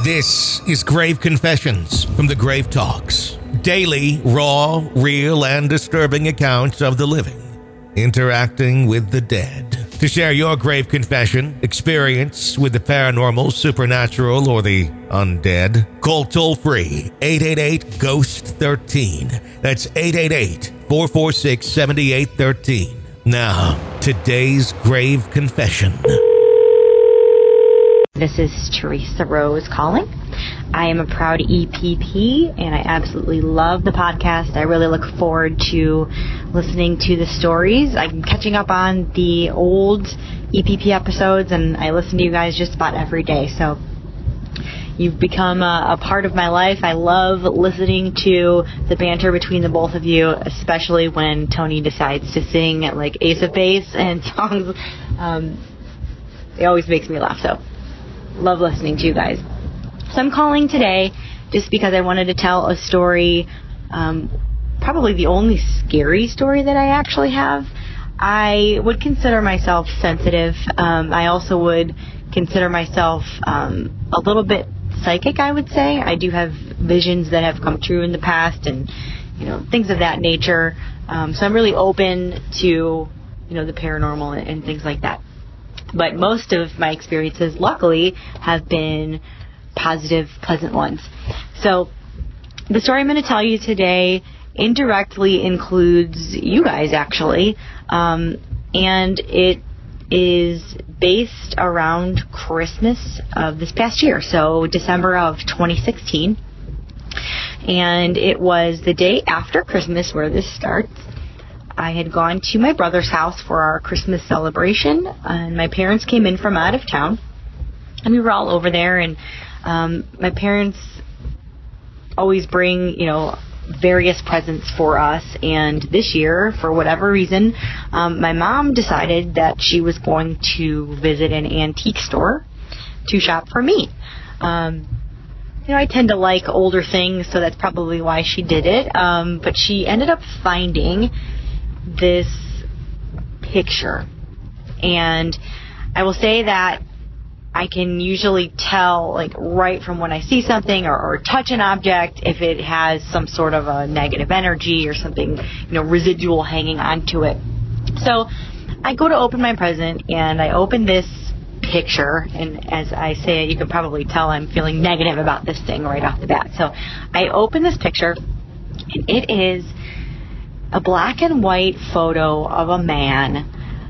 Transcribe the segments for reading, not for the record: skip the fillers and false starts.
This is Grave Confessions from the Grave Talks. Daily, raw, real, and disturbing accounts of the living interacting with the dead. To share your grave confession, experience with the paranormal, supernatural, or the undead, call toll-free 888-GHOST-13. That's 888-446-7813. Now, today's grave confession. This is Teresa Rose calling. I am a proud EPP, and I absolutely love the podcast. I really look forward to listening to the stories. I'm catching up on the old EPP episodes, and I listen to you guys just about every day. So you've become a part of my life. I love listening to the banter between the both of you, especially when Tony decides to sing like Ace of Base and songs. It always makes me laugh, so love listening to you guys. So I'm calling today just because I wanted to tell a story, probably the only scary story that I actually have. I would consider myself sensitive. I also would consider myself a little bit psychic, I would say. I do have visions that have come true in the past and, things of that nature. So I'm really open to, the paranormal and things like that. But most of my experiences, luckily, have been positive, pleasant ones. So the story I'm going to tell you today indirectly includes you guys, actually. And it is based around Christmas of this past year, so December of 2016. And it was the day after Christmas where this starts. I had gone to my brother's house for our Christmas celebration, and my parents came in from out of town, and we were all over there, and my parents always bring, various presents for us, and this year, for whatever reason, my mom decided that she was going to visit an antique store to shop for me. I tend to like older things, so that's probably why she did it, but she ended up finding this picture, and I will say that I can usually tell, right from when I see something or touch an object, if it has some sort of a negative energy or something, residual hanging onto it. So I go to open my present, and I open this picture, and as I say it, you can probably tell I'm feeling negative about this thing right off the bat. So I open this picture, and it is a black and white photo of a man.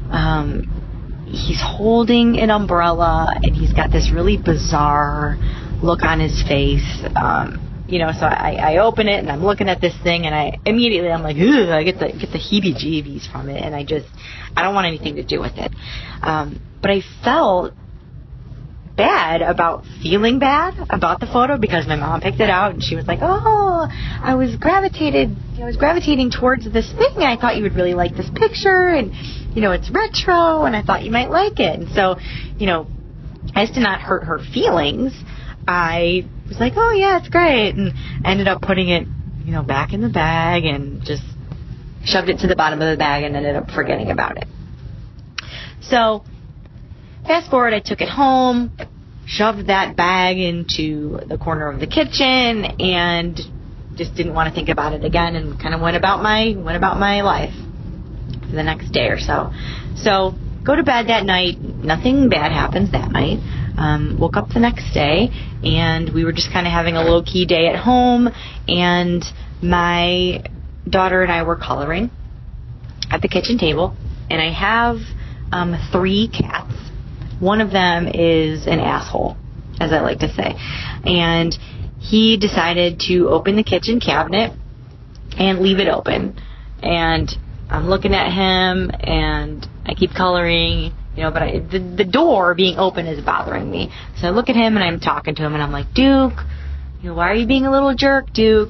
He's holding an umbrella, and he's got this really bizarre look on his face. So I open it, and I'm looking at this thing, and I'm like, ugh, I get the heebie-jeebies from it, and I don't want anything to do with it. But I felt bad about feeling bad about the photo because my mom picked it out, and she was like, oh, I was gravitating towards this thing. I thought you would really like this picture, and it's retro, and I thought you might like it. And so, as to not hurt her feelings, I was like, oh yeah, it's great, and I ended up putting it, back in the bag, and just shoved it to the bottom of the bag and ended up forgetting about it. So fast forward, I took it home, shoved that bag into the corner of the kitchen, and just didn't want to think about it again, and kind of went about my life for the next day or so. So go to bed that night. Nothing bad happens that night. Woke up the next day, and we were just kind of having a low-key day at home, and my daughter and I were coloring at the kitchen table, and I have 3 cats. One of them is an asshole, as I like to say. And he decided to open the kitchen cabinet and leave it open. And I'm looking at him, and I keep coloring, but the door being open is bothering me. So I look at him, and I'm talking to him, and I'm like, Duke, why are you being a little jerk, Duke?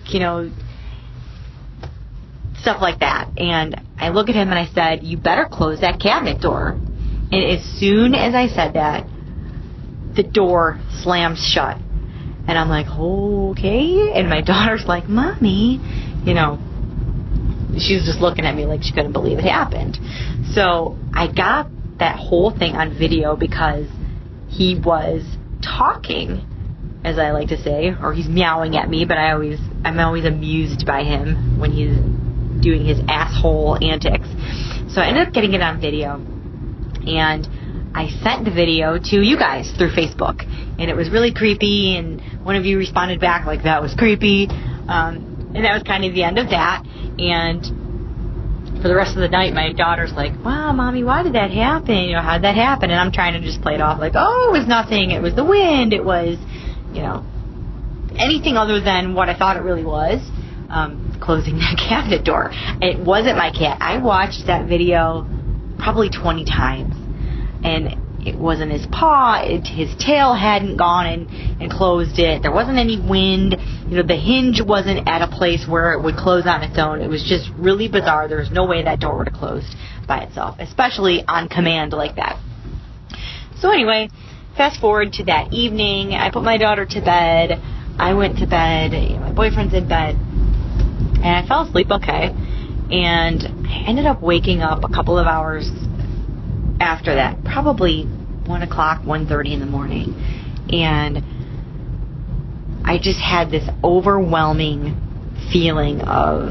Stuff like that. And I look at him, and I said, you better close that cabinet door. And as soon as I said that, the door slams shut. And I'm like, okay. And my daughter's like, Mommy, she was just looking at me like she couldn't believe it happened. So I got that whole thing on video because he was talking as I like to say, or he's meowing at me, but I'm always amused by him when he's doing his asshole antics. So I ended up getting it on video, and I sent the video to you guys through Facebook, and it was really creepy, and one of you responded back like, that was creepy, and that was kind of the end of that. And for the rest of the night, my daughter's like, wow, Mommy, why did that happen? How did that happen? And I'm trying to just play it off like, oh, it was nothing, it was the wind, it was, anything other than what I thought it really was, closing that cabinet door. It wasn't my cat. I watched that video probably 20 times, and it wasn't his paw, his tail hadn't gone and closed it, there wasn't any wind, the hinge wasn't at a place where it would close on its own. It was just really bizarre. There was no way that door would have closed by itself, especially on command like that. So anyway, fast forward to that evening, I put my daughter to bed, I went to bed, my boyfriend's in bed, and I fell asleep okay, and I ended up waking up a couple of hours after that, probably 1 o'clock, 1:30 in the morning, and I just had this overwhelming feeling of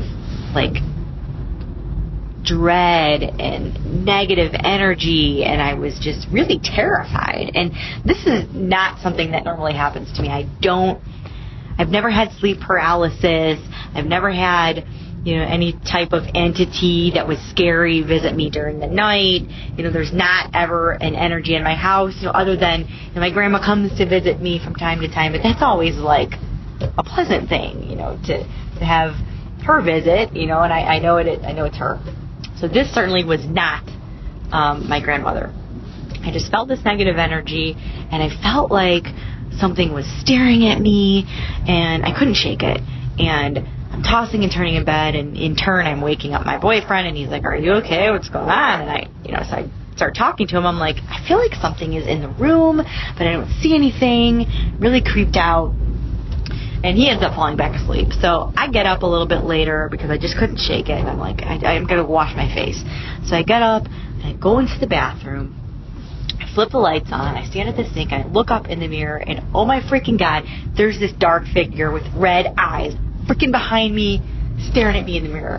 dread and negative energy, and I was just really terrified. And this is not something that normally happens to me. I've never had sleep paralysis. I've never had, any type of entity that was scary visit me during the night. There's not ever an energy in my house, other than my grandma comes to visit me from time to time, but that's always a pleasant thing, to have her visit, and I know it's her. So this certainly was not my grandmother. I just felt this negative energy, and I felt like something was staring at me, and I couldn't shake it. And I'm tossing and turning in bed, and in turn, I'm waking up my boyfriend, and he's like, are you okay? What's going on? And so I start talking to him. I'm like, I feel like something is in the room, but I don't see anything. Really creeped out. And he ends up falling back asleep. So I get up a little bit later because I just couldn't shake it. And I'm like, I'm going to wash my face. So I get up, and I go into the bathroom. I flip the lights on. I stand at the sink. I look up in the mirror, and oh my freaking God, there's this dark figure with red eyes freaking behind me, staring at me in the mirror.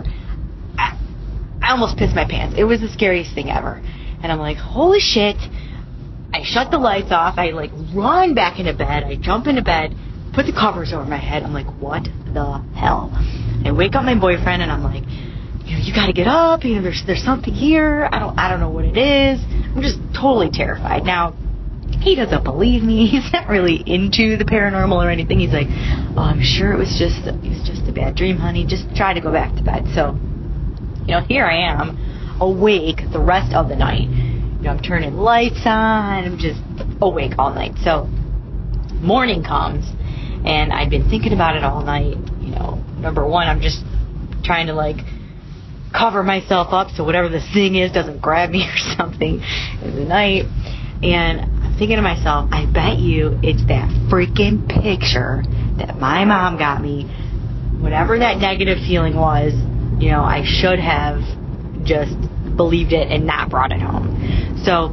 I almost pissed my pants. It was the scariest thing ever. And I'm like, holy shit. I shut the lights off. I run back into bed. I jump into bed, put the covers over my head. I'm like, what the hell? I wake up my boyfriend, and I'm like, you gotta get up. There's something here. I don't know what it is. I'm just totally terrified. Now, he doesn't believe me. He's not really into the paranormal or anything. He's like, oh, I'm sure it was just a bad dream, honey. Just try to go back to bed. So, here I am, awake the rest of the night. I'm turning lights on. I'm just awake all night. So, morning comes, and I've been thinking about it all night. Number one, I'm just trying to cover myself up so whatever this thing is doesn't grab me or something in the night. And I'm thinking to myself, I bet you it's that freaking picture that my mom got me. Whatever that negative feeling was, I should have just believed it and not brought it home. So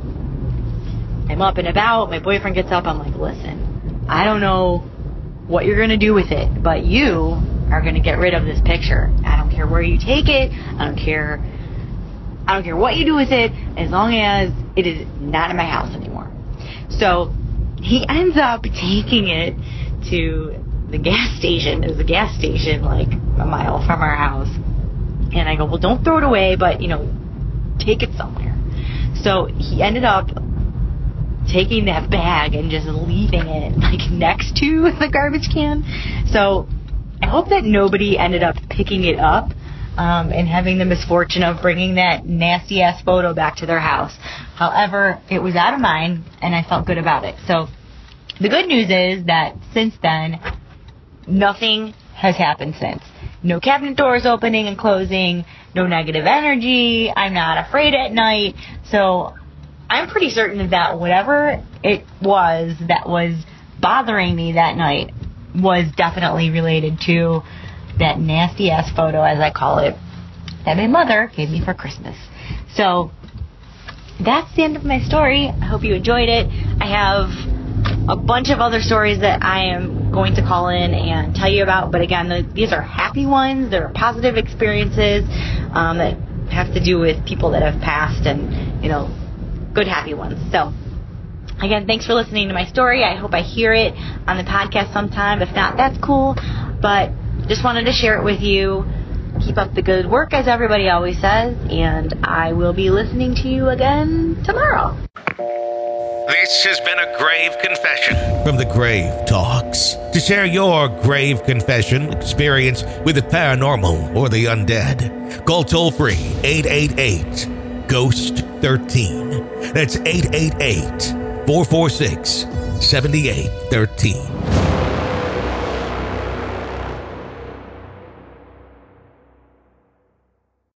I'm up and about. My boyfriend gets up. I'm like, listen, I don't know what you're going to do with it, but you are going to get rid of this picture. I don't care where you take it. I don't care what you do with it, as long as it is not in my house anymore. So he ends up taking it to the gas station. There's a gas station a mile from our house. And I go, well, don't throw it away, but, take it somewhere. So he ended up taking that bag and just leaving it next to the garbage can. So I hope that nobody ended up picking it up and having the misfortune of bringing that nasty ass photo back to their house. However, it was out of mine, and I felt good about it. So the good news is that since then, nothing has happened since. No cabinet doors opening and closing, no negative energy, I'm not afraid at night. So I'm pretty certain that whatever it was that was bothering me that night was definitely related to that nasty ass photo, as I call it, that my mother gave me for Christmas. So that's the end of my story. I hope you enjoyed it. I have a bunch of other stories that I am going to call in and tell you about. But again, these are happy ones. They're positive experiences that have to do with people that have passed and, good happy ones. So, again, thanks for listening to my story. I hope I hear it on the podcast sometime. If not, that's cool. But just wanted to share it with you. Keep up the good work, as everybody always says, and I will be listening to you again tomorrow. This has been a grave confession from the Grave Talks. To share your grave confession experience with the paranormal or the undead, call toll-free 888-GHOST-13. That's 888-446-7813.